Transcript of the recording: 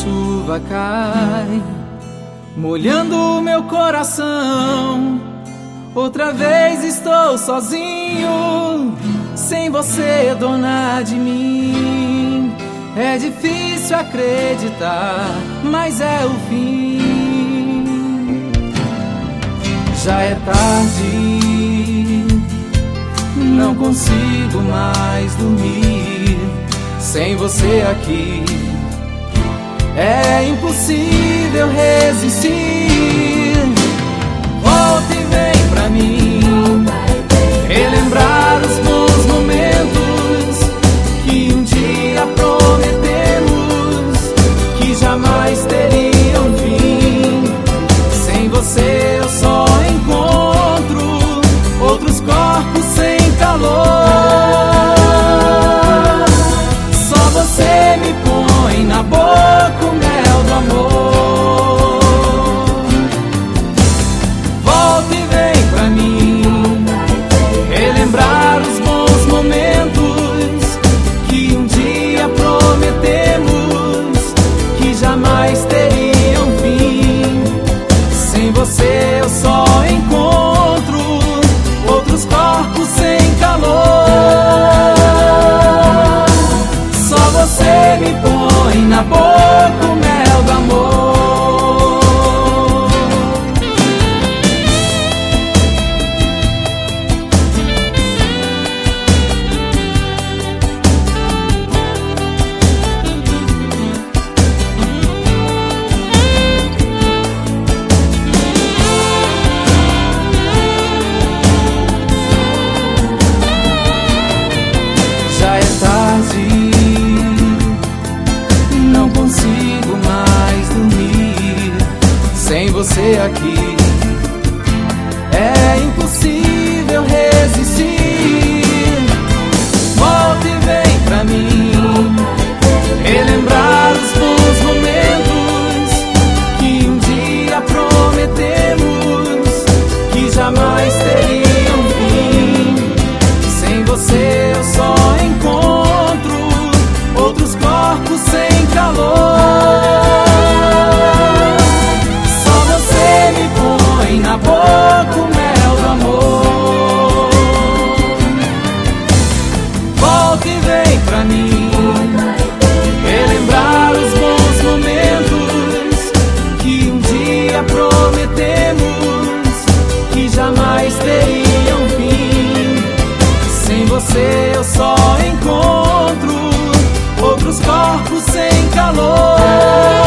chuva cai, molhando meu coração. Outra vez estou sozinho, sem você, dona de mim. É difícil acreditar, mas é o fim. Já é tarde, não consigo mais dormir sem você aqui. É impossível resistir. Volta e vem pra mim, relembrar os bons momentos que um dia prometemos que jamais teriam fim. Sem você eu só encontro outros corpos sem calor. Só você me põe na boca o mel do amor. Volta e vem pra mim, relembrar os bons momentos que um dia prometemos que jamais teriam fim. Sem você eu só encontro outros corpos sem calor. Só você me põe na boca o mel do amor. Já é tarde, não consigo mais dormir sem você aqui. É impossível resistir. Volta e vem pra mim, relembrar os bons momentos que um dia prometemos que jamais teriam fim. Sem você eu só encontro outros corpos sem calor. Só você me põe na boca o mel do amor. Volta e vem pra mim, relembrar os bons momentos que um dia prometemos que jamais teriam fim. Sem você eu só encontro outros corpos sem calor.